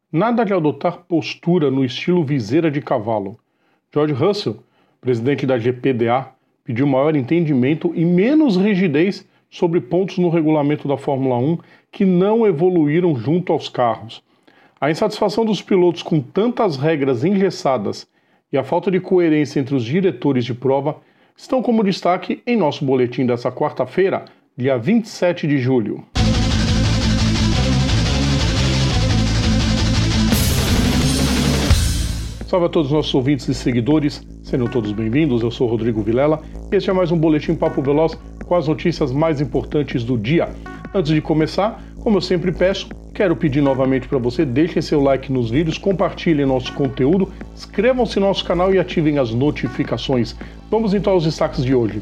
Nada de adotar postura no estilo viseira de cavalo. George Russell, presidente da GPDA, pediu maior entendimento e menos rigidez sobre pontos no regulamento da Fórmula 1 que não evoluíram junto aos carros. A insatisfação dos pilotos com tantas regras engessadas e a falta de coerência entre os diretores de prova estão como destaque em nosso boletim dessa quarta-feira, dia 27 de julho. Salve a todos os nossos ouvintes e seguidores, sejam todos bem-vindos, eu sou Rodrigo Vilela e este é mais um Boletim Papo Veloz com as notícias mais importantes do dia. Antes de começar, como eu sempre peço, quero pedir novamente para você, deixem seu like nos vídeos, compartilhem nosso conteúdo, inscrevam-se no nosso canal e ativem as notificações. Vamos então aos destaques de hoje.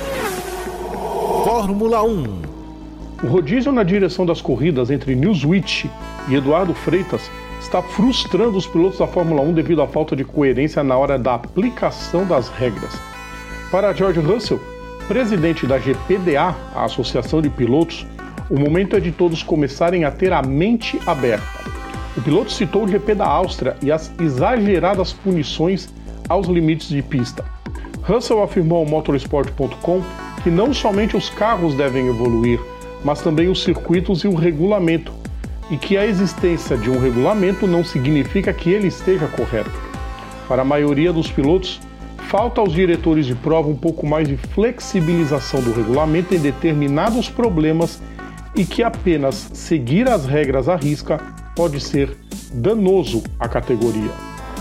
Fórmula 1. O rodízio na direção das corridas entre Newswitch e Eduardo Freitas está frustrando os pilotos da Fórmula 1 devido à falta de coerência na hora da aplicação das regras. Para George Russell, presidente da GPDA, a Associação de Pilotos, o momento é de todos começarem a ter a mente aberta. O piloto citou o GP da Áustria e as exageradas punições aos limites de pista. Russell afirmou ao Motorsport.com que não somente os carros devem evoluir, mas também os circuitos e o regulamento, e que a existência de um regulamento não significa que ele esteja correto. Para a maioria dos pilotos, falta aos diretores de prova um pouco mais de flexibilização do regulamento em determinados problemas e que apenas seguir as regras à risca pode ser danoso à categoria.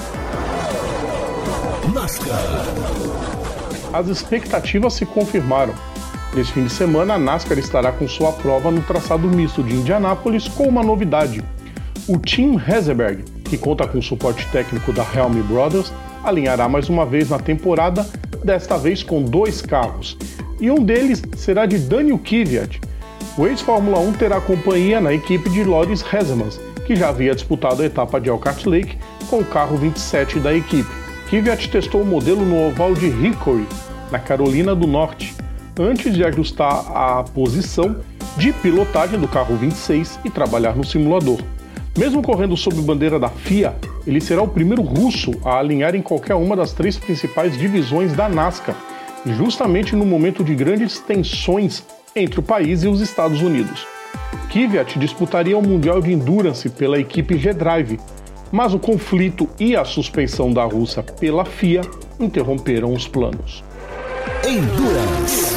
NASCAR. As expectativas se confirmaram. Neste fim de semana, a NASCAR estará com sua prova no traçado misto de Indianápolis com uma novidade. O Team Herzberg, que conta com o suporte técnico da Helm Brothers, alinhará mais uma vez na temporada, desta vez com 2 carros. E um deles será de Daniel Kvyat. O ex-Fórmula 1 terá companhia na equipe de Loris Hezemans, que já havia disputado a etapa de Elkhart Lake com o carro 27 da equipe. Kvyat testou o modelo no oval de Hickory, na Carolina do Norte, antes de ajustar a posição de pilotagem do carro 26 e trabalhar no simulador. Mesmo correndo sob bandeira da FIA, ele será o primeiro russo a alinhar em qualquer uma das 3 principais divisões da NASCAR, justamente no momento de grandes tensões entre o país e os Estados Unidos. Kvyat disputaria o Mundial de Endurance pela equipe G-Drive, mas o conflito e a suspensão da Rússia pela FIA interromperam os planos. Endurance.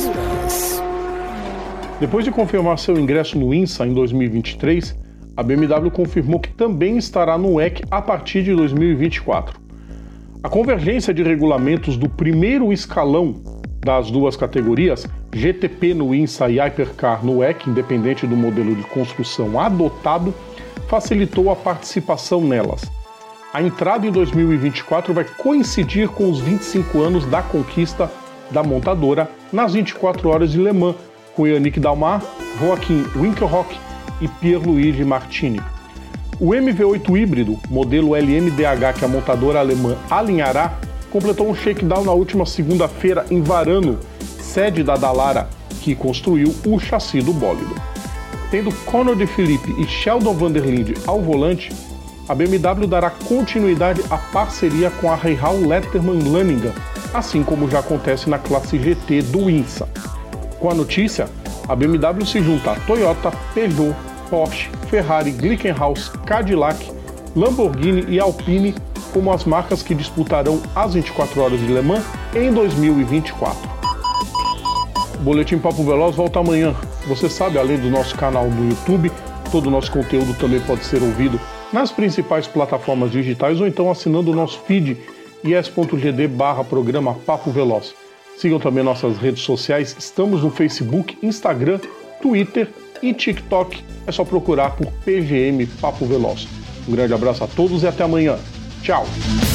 Depois de confirmar seu ingresso no INSA em 2023, a BMW confirmou que também estará no WEC a partir de 2024. A convergência de regulamentos do primeiro escalão das 2 categorias, GTP no INSA e Hypercar no WEC, independente do modelo de construção adotado, facilitou a participação nelas. A entrada em 2024 vai coincidir com os 25 anos da conquista da montadora nas 24 horas de Le Mans, com Yannick Dalmar, Joaquim Winkelhock e Pierluigi Martini. O MV8 híbrido, modelo LMDH que a montadora alemã alinhará, completou um shakedown na última segunda-feira em Varano, sede da Dallara, que construiu o chassi do bólido. Tendo Conor de Philippe e Sheldon van der Linde ao volante, a BMW dará continuidade à parceria com a Rahal Letterman Lanninga, assim como já acontece na classe GT do INSA. Com a notícia, a BMW se junta a Toyota, Peugeot, Porsche, Ferrari, Glickenhaus, Cadillac, Lamborghini e Alpine como as marcas que disputarão as 24 horas de Le Mans em 2024. O Boletim Papo Veloz volta amanhã. Você sabe, além do nosso canal no YouTube, todo o nosso conteúdo também pode ser ouvido nas principais plataformas digitais ou então assinando o nosso feed is.gd/programa Papo Veloz. Sigam também nossas redes sociais, estamos no Facebook, Instagram, Twitter e TikTok. É só procurar por PGM Papo Veloz. Um grande abraço a todos e até amanhã. Tchau!